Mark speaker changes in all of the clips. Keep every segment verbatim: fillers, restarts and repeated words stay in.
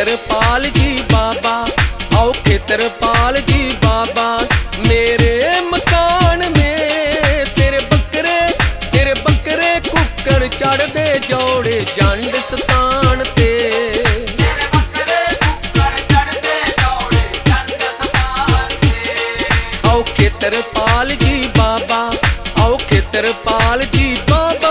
Speaker 1: खेतरपाल जी बाबा, आओ खेतरपाल जी बाबा। मेरे मकान में तेरे बकरे तेरे बकरे कुक्कड़ चढ़दे जोड़े जंड सतान ते। आओ खेतरपाल जी बाबा, आओ खेतरपाल जी बाबा।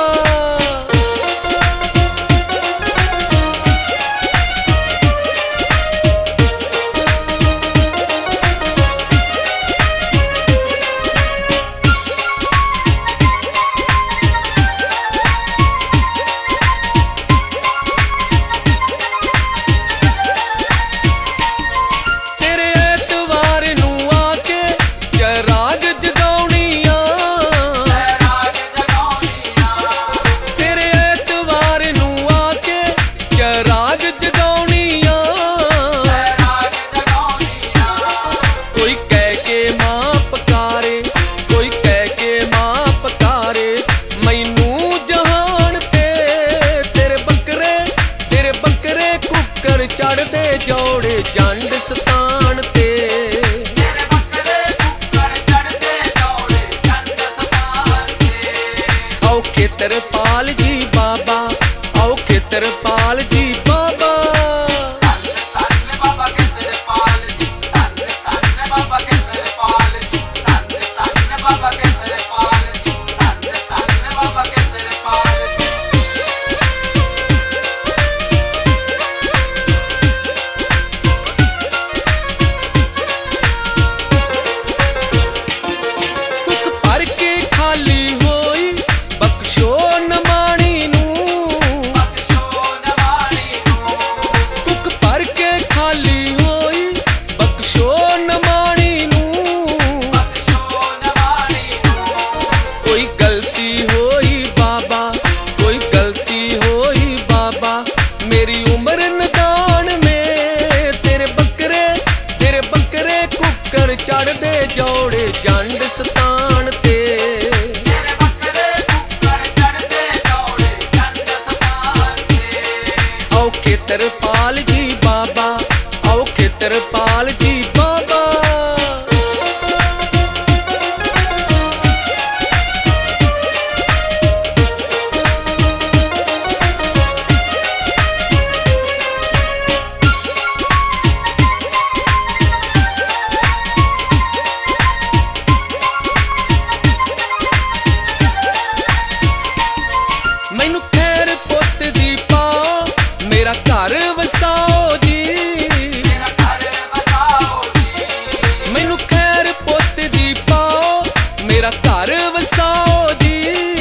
Speaker 1: चढ़दे जोड़े जंड सतान ते। आओ खेतरपाल जी बाबा, आओ खेतरपाल जी बाबा। चढ़दे जोड़े जंड सतान ते। आओ खेतरपाल जी बाबा, आओ खेतरपाल जी बाबा। मैनू खैर पुत दी पाओ, मेरा घर वसाओ जी। मैनू खैर पुत दी पाओ, मेरा घर वसाओ जी।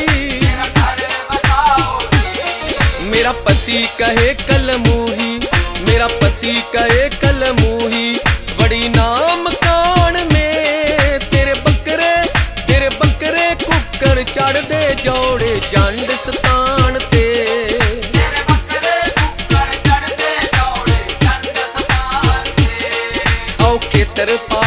Speaker 1: मेरा पति कहे कलमूही, मेरा पति कहे कलमूही। बड़ी नाम कान में तेरे बकरे तेरे बकरे कुक्कड़ चढ़दे जोड़े जंड सतान ते। आओ खेतरपाल